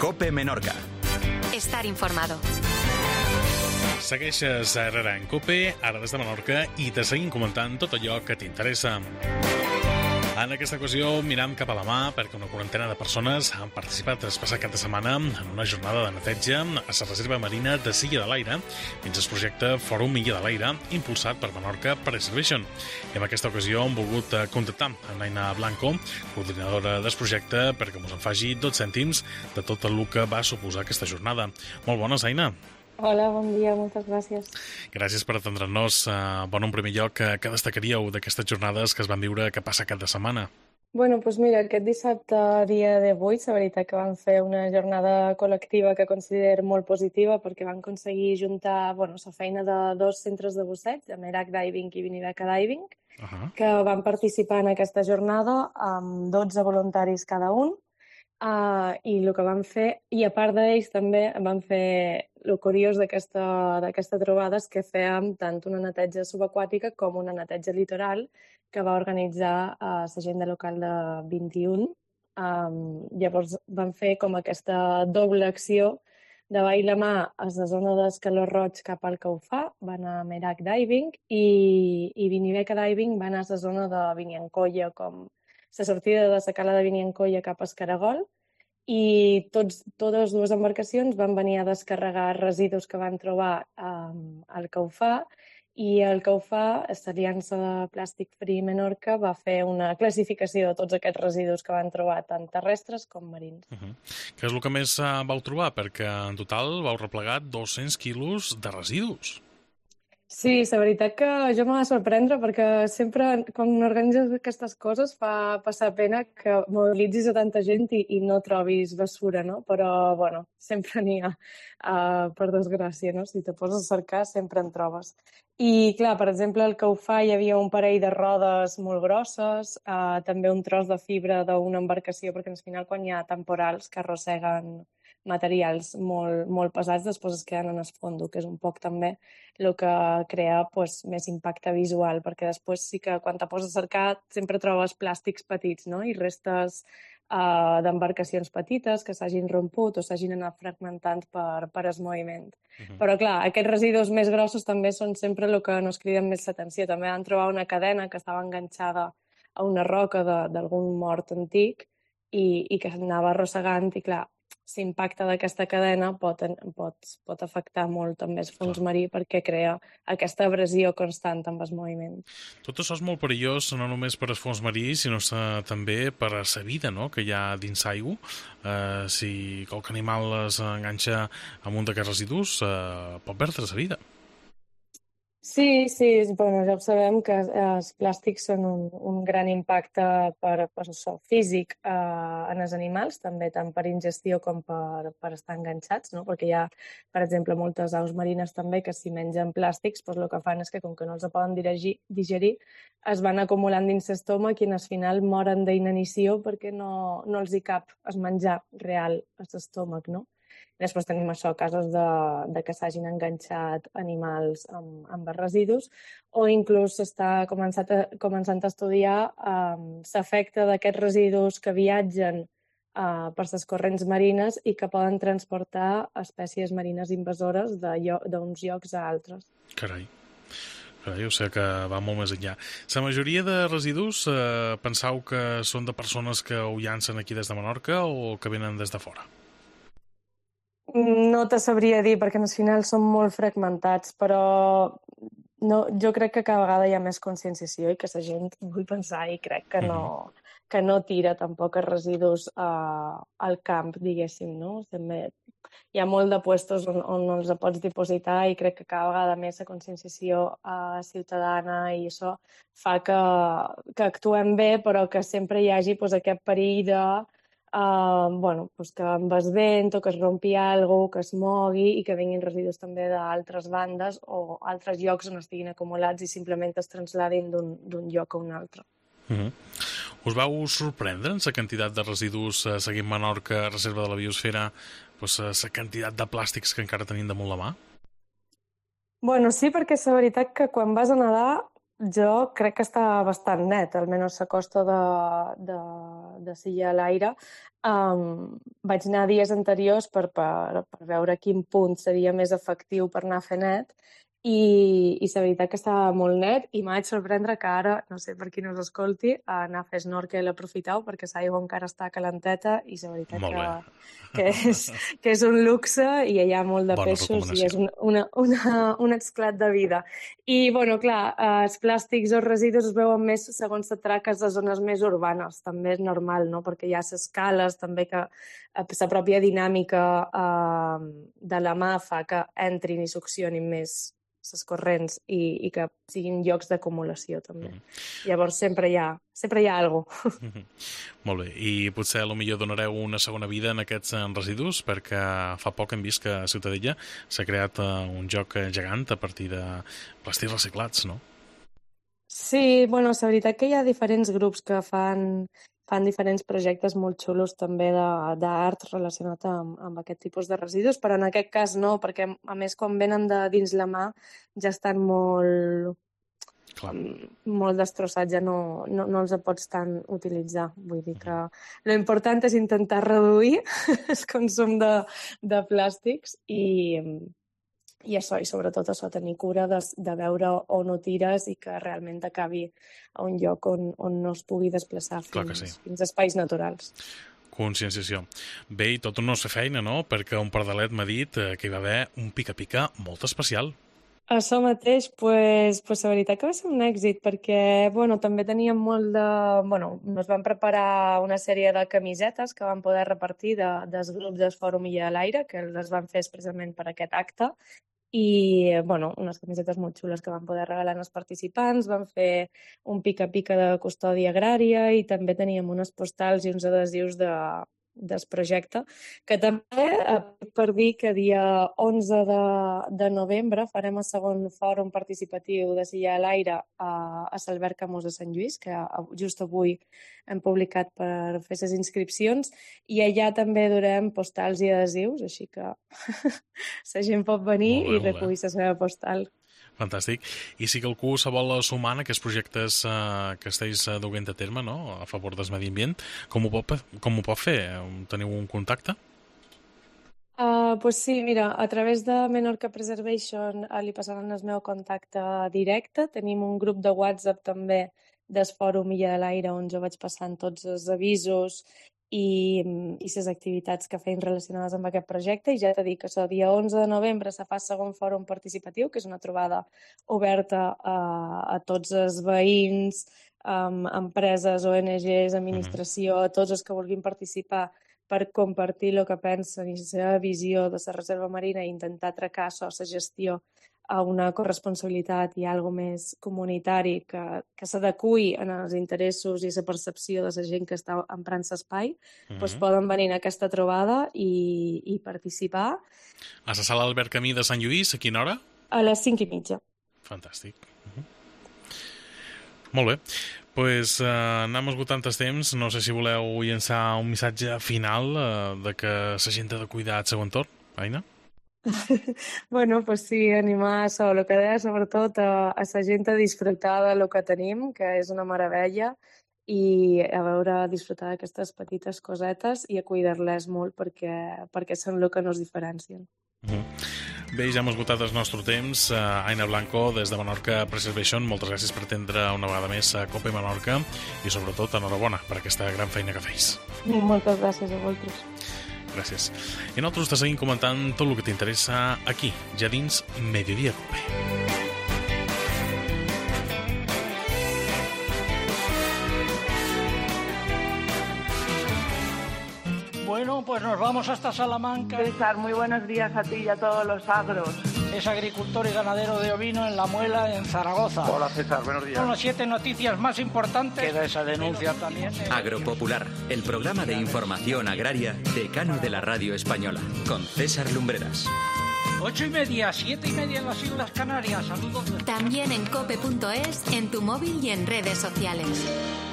COPE Menorca. Estar informado. Segueixes a Herrera en COPE, ara des de Menorca, i te seguim comentant tot allò que t'interessa. En aquesta ocasió mirem cap a la mà perquè una quarantena de persones han participat el passat cap de setmana en una jornada de neteja a la reserva marina de Silla de l'Aire dins el projecte Fòrum Illa de l'Aire impulsat per Menorca Preservation. I en aquesta ocasió hem volgut contactar amb Aina Blanco, coordinadora del projecte, perquè ens en faci 2 cèntims de tot el que va suposar aquesta jornada. Molt bones, Aina. Hola, bon dia, moltes gràcies. Gràcies per atendre'ns. Bon, en primer lloc, què destacaríeu d'aquestes jornades que es van viure que passa cada setmana? Bueno, doncs mira, aquest dissabte, dia de 8, la veritat que vam fer una jornada col·lectiva que considero molt positiva perquè vam aconseguir juntar la feina de 2 centres de busseig, de Merak Diving i Viniveca Diving, que van participar en aquesta jornada amb 12 voluntaris cada un. I el que vam fer, i a part d'ells també vam fer el curiós d'aquesta trobada és que fèiem tant una neteja subaquàtica com una neteja litoral que va organitzar la gent de local de 21. Llavors vam fer com aquesta doble acció de ball la mà a la zona d'Escaló Roig cap al Caufà, va anar a Merak Diving i Viniveca Diving va anar a la zona de Viniancolla, com la sortida de la cala de Viniancolla cap a Escaragol, i totes 2 embarcacions van venir a descarregar residus que van trobar al Caufà, i el Caufà, l'Aliança de Plàstic Free Menorca, va fer una classificació de tots aquests residus que van trobar, tant terrestres com marins. Què és el que més vau trobar? Perquè en total vau replegar 200 quilos de residus. Sí, la veritat que jo m'ha de sorprendre perquè sempre quan organitzes aquestes coses fa passar pena que mobilitzis a tanta gent i no trobis bessura, no? Però, bueno, sempre n'hi ha, per desgràcia, no? Si te poses a cercar sempre en trobes. I, clar, per exemple, al Caufà hi havia un parell de rodes molt grosses, també un tros de fibra d'una embarcació, perquè al final quan hi ha temporals que arrosseguen materials molt pesats, després es queden en el fondo, que és un poc també el que crea més impacte visual, perquè després sí que quan te poses a cercar sempre trobes plàstics petits, no? I restes d'embarcacions petites que s'hagin romput o s'hagin anat fragmentant per el moviment. Però clar, aquests residus més grossos també són sempre el que nos criden més l'atenció. També van trobar una cadena que estava enganxada a una roca d'algun mort antic i que anava arrossegant, i clar, l'impacte d'aquesta cadena pot afectar molt també el fons marí perquè crea aquesta abrasió constant amb el moviment. Tot això és molt perillós, no només per al fons marí, sinó també per a la vida, no?, que hi ha dins l'aigua. Si qualque animal es enganxa amb un d'aquests residus, pot perdre la vida. Sí, bueno, ja ho sabem que els plàstics són un gran impacte per això físic en els animals, també tant per ingestió com per estar enganxats, no? Perquè hi ha, per exemple, moltes aus marines també que si mengen plàstics, doncs el que fan és que com que no els poden digerir, es van acumulant dins l'estómac i al final moren d'inanició perquè no els hi cap el menjar real a l'estómac, no? Després tenim això, casos de que s'hagin enganxat animals amb els residus, o inclús s'està començant a estudiar l'efecte d'aquests residus que viatgen per les corrents marines i que poden transportar espècies marines invasores d'uns llocs a altres. Carai, o sigui que va molt més enllà. La majoria de residus penseu que són de persones que ho llancen aquí des de Menorca o que venen des de fora? No te sabria dir, perquè al final són molt fragmentats, però jo crec que cada vegada hi ha més conscienciació i que la gent, vull pensar, i crec que no tira tampoc els residus al camp, diguéssim, no? També hi ha molt de puestos on els pots dipositar i crec que cada vegada més la conscienciació ciutadana i això fa que actuem bé, però que sempre hi hagi aquest perill de que amb el vent o que es rompi alguna cosa, que es mogui i que vinguin residus també d'altres bandes o altres llocs on estiguin acumulats i simplement es trasladin d'un lloc a un altre. Us vau sorprendre en la quantitat de residus seguint Menorca, Reserva de la Biosfera, la quantitat de plàstics que encara tenim damunt la mà? Bueno, sí, perquè és la veritat que quan vas a nedar Jo crec que està bastant net, almenys la costa de Silla a l'Aire. Vaig anar dies anteriors per veure quin punt seria més efectiu per anar a fer net i la veritat que estava molt net i m'haig sorprendre que ara, no sé per qui no us escolti, anar a fer snorkel aprofiteu perquè l'aigua encara està calenteta i la veritat que és un luxe i hi ha molt de peixos i és un esclat de vida. I, bueno, clar, els plàstics o els residus es veuen més segons t'atraques de zones més urbanes. També és normal, no?, perquè hi ha les cales, també que la pròpia dinàmica de la mà fa que entrin i succionin més les corrents i que siguin llocs d'acumulació, també. Llavors sempre hi ha alguna cosa. Molt bé. I potser potser donareu una segona vida en aquests residus, perquè fa poc hem vist que a Ciutadella s'ha creat un joc gegant a partir de plàstics reciclats, no? Sí, bueno, la veritat que hi ha diferents grups que fan diferents projectes molt xulos també d'art relacionat amb aquest tipus de residus, però en aquest cas no, perquè a més quan venen de dins la mà ja estan molt destrossats, ja no els pots tant utilitzar. Vull dir que l'important és intentar reduir el consum de plàstics i això, i sobretot això, tenir cura de veure on ho tires i que realment acabi a un lloc on no es pugui desplaçar fins a espais naturals. Conscienciació. Bé, i tot un no fer feina, no? Perquè un pardalet m'ha dit que hi va haver un pica-pica molt especial. Això mateix, pues la veritat que va ser un èxit, perquè també teníem ens van preparar una sèrie de camisetes que vam poder repartir dels grups del Fòrum Illa a l'Aire, que les van fer expressament per aquest acte, i unes camisetes molt xules que van poder regalar als participants. Vam fer un pica-pica de custòdia agrària i també teníem unes postals i uns adhesius del projecte, que també per dir que dia 11 de novembre farem el segon fòrum participatiu de Silla a l'Aire a l'Albert Camus de Sant Lluís, que just avui hem publicat per fer les inscripcions, i allà també durem postals i adhesius, així que la gent pot venir i recollir la seva postal. Fantàstic. I si algú se vol sumar en aquests projectes que esteu duent a terme, no?, a favor del medi ambient, com ho pot fer? Teniu un contacte? Pues sí, mira, a través de Menorca Preservation li passaran el meu contacte directe. Tenim un grup de WhatsApp també del Fòrum Illa a l'Aire on jo vaig passant tots els avisos i les activitats que feien relacionades amb aquest projecte, i ja t'he dit que el dia 11 de novembre se fa el segon fòrum participatiu, que és una trobada oberta a tots els veïns, empreses, ONGs, administració, a tots els que vulguin participar per compartir el que pensen i la seva visió de la reserva marina i intentar tracar la gestió a una corresponsabilitat i algo més comunitari que s'adequi en els interessos i la percepció de la gent que està emprant l'espai, poden venir a aquesta trobada i participar. A la sala Albert Camí de Sant Lluís, a quina hora? A les 5:30. Fantàstic. Molt bé. Doncs anem esgotant el temps. No sé si voleu llançar un missatge final de que la gent ha de cuidar el seu entorn, Aina? Pues sí, animar a el que deia, sobretot a la gent a disfrutar del que tenim, que és una meravella, i a veure, disfrutar d'aquestes petites cosetes i a cuidar-les molt perquè són el que nos diferencien. Bé, ja hem esgotat el nostre temps. Aina Blanco, des de Menorca Preservation, moltes gràcies per atendre una vegada més a Cope Menorca i sobretot enhorabona per aquesta gran feina que feis. Moltes gràcies a vosaltres. Gràcies. I nosaltres te seguim comentant tot el que t'interessa aquí, ja dins Mediodía Cope. Bueno, pues nos vamos hasta Salamanca. César, muy buenos días a ti y a todos los agros. Es agricultor y ganadero de ovino en La Muela, en Zaragoza. Hola César, buenos días. Son las 7 noticias más importantes. Queda esa denuncia también. Agropopular, el programa de información agraria decano de la radio española, con César Lumbreras. 8:30, 7:30 en las Islas Canarias. Saludos. También en cope.es, en tu móvil y en redes sociales.